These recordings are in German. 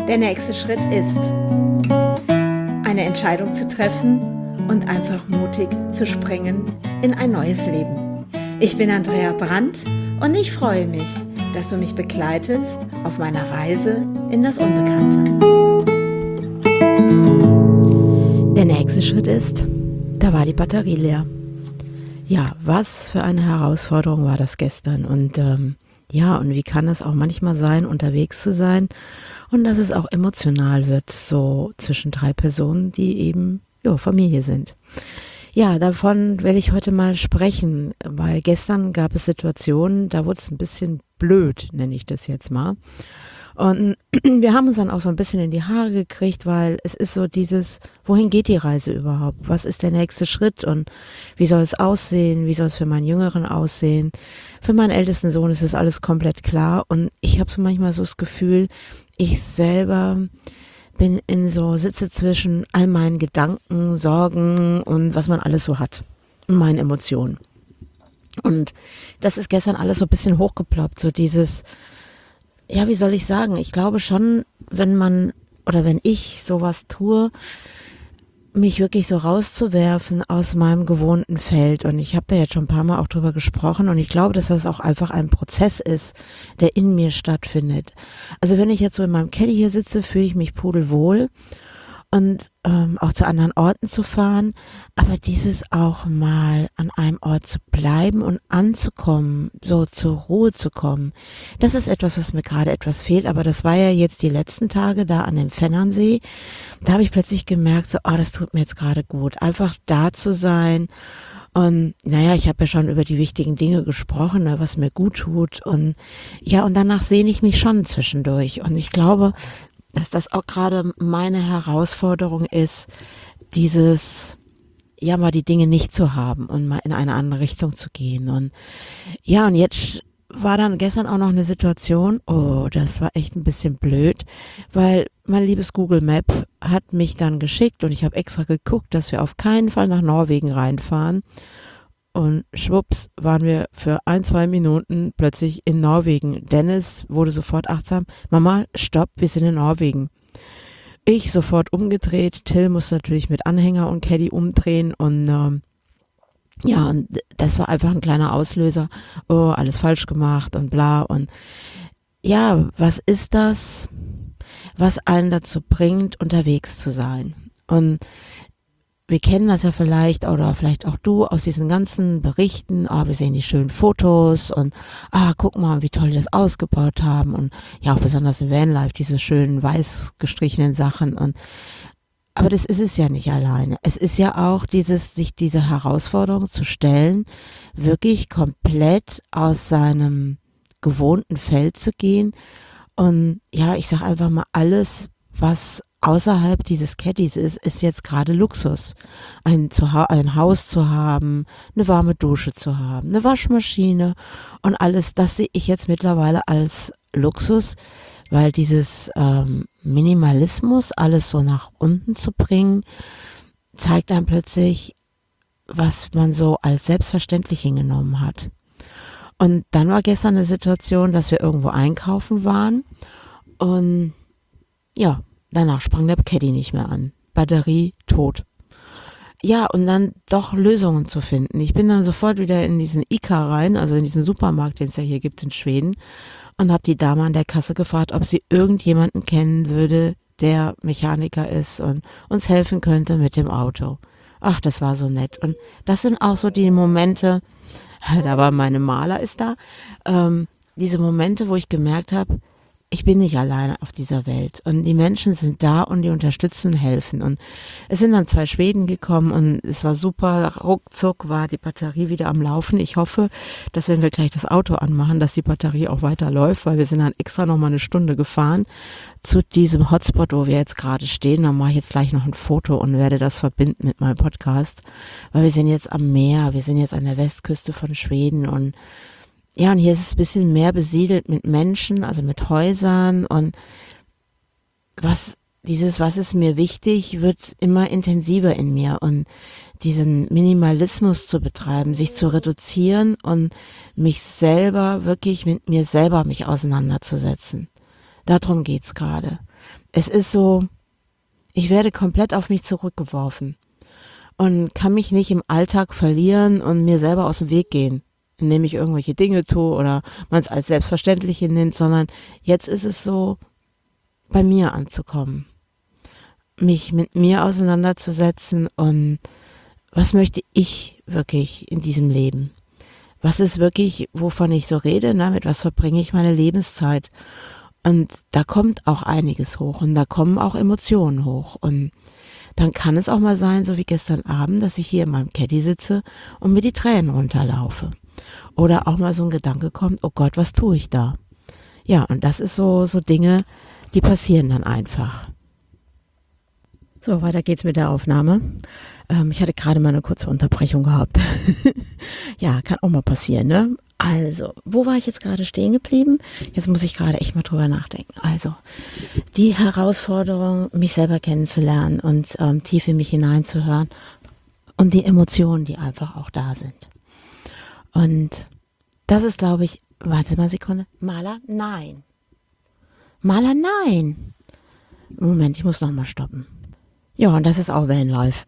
Der nächste Schritt ist, eine Entscheidung zu treffen und einfach mutig zu springen in ein neues Leben. Ich bin Andrea Brandt und ich freue mich, dass du mich begleitest auf meiner Reise in das Unbekannte. Der nächste Schritt ist, da war die Batterie leer. Ja, was für eine Herausforderung war das gestern und und wie kann es auch manchmal sein, unterwegs zu sein und dass es auch emotional wird, so zwischen drei Personen, die eben Familie sind. Ja, davon will ich heute mal sprechen, weil gestern gab es Situationen, da wurde es ein bisschen blöd, nenne ich das jetzt mal. Und wir haben uns dann auch so ein bisschen in die Haare gekriegt, weil es ist so dieses, wohin geht die Reise überhaupt? Was ist der nächste Schritt und wie soll es aussehen? Wie soll es für meinen Jüngeren aussehen? Für meinen ältesten Sohn ist es alles komplett klar und ich habe so manchmal so das Gefühl, ich selber sitze zwischen all meinen Gedanken, Sorgen und was man alles so hat und meinen Emotionen. Und das ist gestern alles so ein bisschen hochgeploppt, so dieses, ja, wie soll ich sagen? Ich glaube schon, wenn ich sowas tue, mich wirklich so rauszuwerfen aus meinem gewohnten Feld. Und ich habe da jetzt schon ein paar Mal auch drüber gesprochen und ich glaube, dass das auch einfach ein Prozess ist, der in mir stattfindet. Also wenn ich jetzt so in meinem Caddy hier sitze, fühle ich mich pudelwohl und auch zu anderen Orten zu fahren, aber dieses auch mal an einem Ort zu bleiben und anzukommen, so zur Ruhe zu kommen, das ist etwas, was mir gerade etwas fehlt, aber das war ja jetzt die letzten Tage da an dem Fennernsee, da habe ich plötzlich gemerkt, so, das tut mir jetzt gerade gut, einfach da zu sein. Und ich habe ja schon über die wichtigen Dinge gesprochen, ne, was mir gut tut und und danach sehne ich mich schon zwischendurch und ich glaube, dass das auch gerade meine Herausforderung ist, mal die Dinge nicht zu haben und mal in eine andere Richtung zu gehen. Und und jetzt war dann gestern auch noch eine Situation, das war echt ein bisschen blöd, weil mein liebes Google Map hat mich dann geschickt und ich habe extra geguckt, dass wir auf keinen Fall nach Norwegen reinfahren. Und schwupps waren wir für 1-2 Minuten plötzlich in Norwegen. Dennis wurde sofort achtsam. Mama, stopp, wir sind in Norwegen. Ich sofort umgedreht. Till musste natürlich mit Anhänger und Caddy umdrehen. Und und das war einfach ein kleiner Auslöser. Oh, alles falsch gemacht und bla. Und was ist das, was einen dazu bringt, unterwegs zu sein? Und wir kennen das ja vielleicht oder vielleicht auch du aus diesen ganzen Berichten, wir sehen die schönen Fotos und guck mal, wie toll die das ausgebaut haben und ja auch besonders im Vanlife, diese schönen weiß gestrichenen Sachen aber das ist es ja nicht alleine. Es ist ja auch sich diese Herausforderung zu stellen, wirklich komplett aus seinem gewohnten Feld zu gehen und ich sag einfach mal alles, was außerhalb dieses Caddys ist jetzt gerade Luxus. Ein Haus zu haben, eine warme Dusche zu haben, eine Waschmaschine und alles, das sehe ich jetzt mittlerweile als Luxus, weil dieses Minimalismus, alles so nach unten zu bringen, zeigt einem plötzlich, was man so als selbstverständlich hingenommen hat. Und dann war gestern eine Situation, dass wir irgendwo einkaufen waren und danach sprang der Caddy nicht mehr an. Batterie tot. Ja, und dann doch Lösungen zu finden. Ich bin dann sofort wieder in diesen ICA rein, also in diesen Supermarkt, den es ja hier gibt in Schweden, und habe die Dame an der Kasse gefragt, ob sie irgendjemanden kennen würde, der Mechaniker ist und uns helfen könnte mit dem Auto. Ach, das war so nett. Und das sind auch so die Momente, da war meine Maler ist da, diese Momente, wo ich gemerkt habe, ich bin nicht alleine auf dieser Welt und die Menschen sind da und die unterstützen und helfen und es sind dann 2 Schweden gekommen und es war super, ruckzuck war die Batterie wieder am Laufen. Ich hoffe, dass wenn wir gleich das Auto anmachen, dass die Batterie auch weiter läuft, weil wir sind dann extra noch mal eine Stunde gefahren zu diesem Hotspot, wo wir jetzt gerade stehen. Da mache ich jetzt gleich noch ein Foto und werde das verbinden mit meinem Podcast, weil wir sind jetzt am Meer, wir sind jetzt an der Westküste von Schweden und und hier ist es ein bisschen mehr besiedelt mit Menschen, also mit Häusern und was ist mir wichtig, wird immer intensiver in mir und diesen Minimalismus zu betreiben, sich zu reduzieren und mich selber, wirklich mit mir selber mich auseinanderzusetzen. Darum geht's gerade. es ist so, ich werde komplett auf mich zurückgeworfen und kann mich nicht im Alltag verlieren und mir selber aus dem Weg gehen, indem ich irgendwelche Dinge tue oder man es als Selbstverständliche nimmt, sondern jetzt ist es so, bei mir anzukommen, mich mit mir auseinanderzusetzen und was möchte ich wirklich in diesem Leben? Was ist wirklich, wovon ich so rede, ne? Mit was verbringe ich meine Lebenszeit? Und da kommt auch einiges hoch und da kommen auch Emotionen hoch. Und dann kann es auch mal sein, so wie gestern Abend, dass ich hier in meinem Caddy sitze und mir die Tränen runterlaufe. Oder auch mal so ein Gedanke kommt, oh Gott, was tue ich da? Ja, und das ist so Dinge, die passieren dann einfach. So, weiter geht's mit der Aufnahme. Ich hatte gerade mal eine kurze Unterbrechung gehabt. Ja, kann auch mal passieren, ne? Also, wo war ich jetzt gerade stehen geblieben? Jetzt muss ich gerade echt mal drüber nachdenken. Also, die Herausforderung, mich selber kennenzulernen und tief in mich hineinzuhören und die Emotionen, die einfach auch da sind. Und das ist, glaube ich, warte mal eine Sekunde. Maler? Nein. Maler? Nein. Moment, ich muss nochmal stoppen. Ja, und das ist auch Vanlife.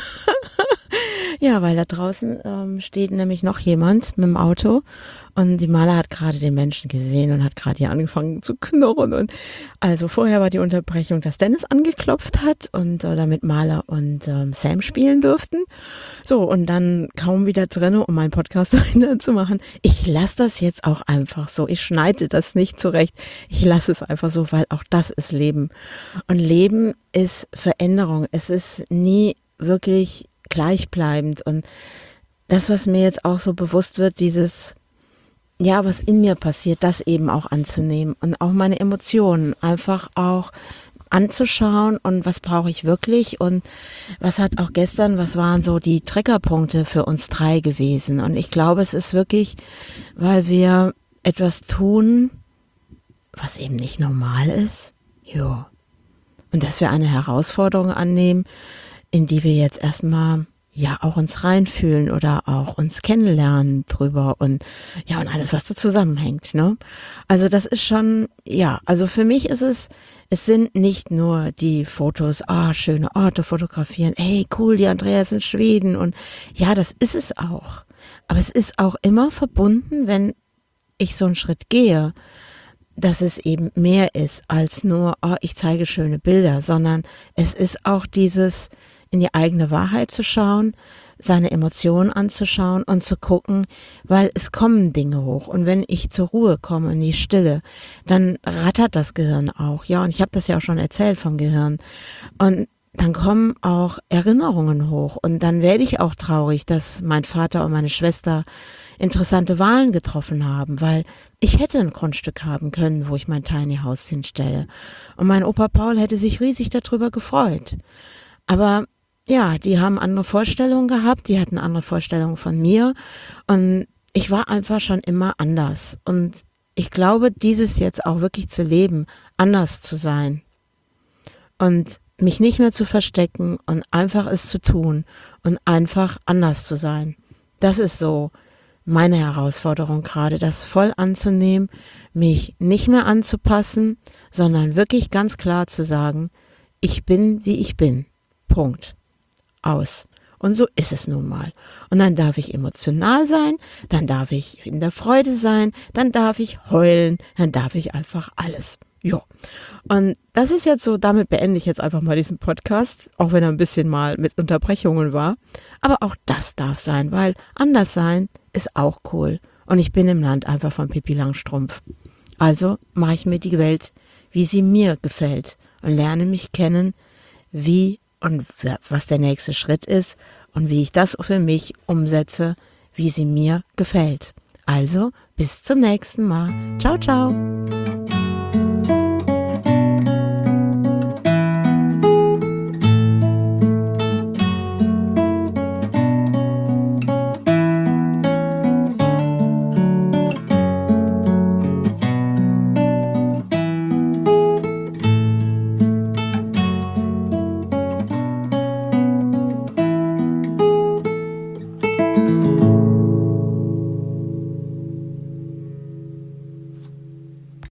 Ja, weil da draußen steht nämlich noch jemand mit dem Auto und die Maler hat gerade den Menschen gesehen und hat gerade hier angefangen zu knurren. Und also vorher war die Unterbrechung, dass Dennis angeklopft hat und damit Maler und Sam spielen durften. So, und dann kaum wieder drin, um meinen Podcast zu machen. Ich lasse das jetzt auch einfach so. Ich schneide das nicht zurecht. Ich lasse es einfach so, weil auch das ist Leben. Und Leben ist Veränderung. Es ist nie wirklich gleichbleibend. Und das, was mir jetzt auch so bewusst wird, dieses, ja, was in mir passiert, das eben auch anzunehmen und auch meine Emotionen einfach auch anzuschauen und was brauche ich wirklich und was hat auch gestern, was waren so die Triggerpunkte für uns drei gewesen. Und ich glaube, es ist wirklich, weil wir etwas tun, was eben nicht normal ist. Ja. Und dass wir eine Herausforderung annehmen, in die wir jetzt erstmal ja auch uns reinfühlen oder auch uns kennenlernen drüber und ja und alles, was da zusammenhängt, ne? Also das ist schon, ja, also für mich ist es sind nicht nur die Fotos, schöne Orte fotografieren, hey, cool, die Andrea ist in Schweden und ja, das ist es auch. Aber es ist auch immer verbunden, wenn ich so einen Schritt gehe, dass es eben mehr ist als nur, ich zeige schöne Bilder, sondern es ist auch dieses in die eigene Wahrheit zu schauen, seine Emotionen anzuschauen und zu gucken, weil es kommen Dinge hoch. Und wenn ich zur Ruhe komme, in die Stille, dann rattert das Gehirn auch. Ja, und ich habe das ja auch schon erzählt vom Gehirn. Und dann kommen auch Erinnerungen hoch. Und dann werde ich auch traurig, dass mein Vater und meine Schwester interessante Wahlen getroffen haben, weil ich hätte ein Grundstück haben können, wo ich mein Tiny House hinstelle. Und mein Opa Paul hätte sich riesig darüber gefreut. Aber ja, die haben andere Vorstellungen gehabt, die hatten andere Vorstellungen von mir und ich war einfach schon immer anders. Und ich glaube, dieses jetzt auch wirklich zu leben, anders zu sein und mich nicht mehr zu verstecken und einfach es zu tun und einfach anders zu sein. Das ist so meine Herausforderung gerade, das voll anzunehmen, mich nicht mehr anzupassen, sondern wirklich ganz klar zu sagen, ich bin, wie ich bin. Punkt. Aus. Und so ist es nun mal. Und dann darf ich emotional sein, dann darf ich in der Freude sein, dann darf ich heulen, dann darf ich einfach alles. Ja. Und das ist jetzt so, damit beende ich jetzt einfach mal diesen Podcast, auch wenn er ein bisschen mal mit Unterbrechungen war. Aber auch das darf sein, weil anders sein ist auch cool. Und ich bin im Land einfach von Pippi Langstrumpf. Also mache ich mir die Welt, wie sie mir gefällt und lerne mich kennen, wie und was der nächste Schritt ist und wie ich das für mich umsetze, wie sie mir gefällt. Also, bis zum nächsten Mal. Ciao, ciao.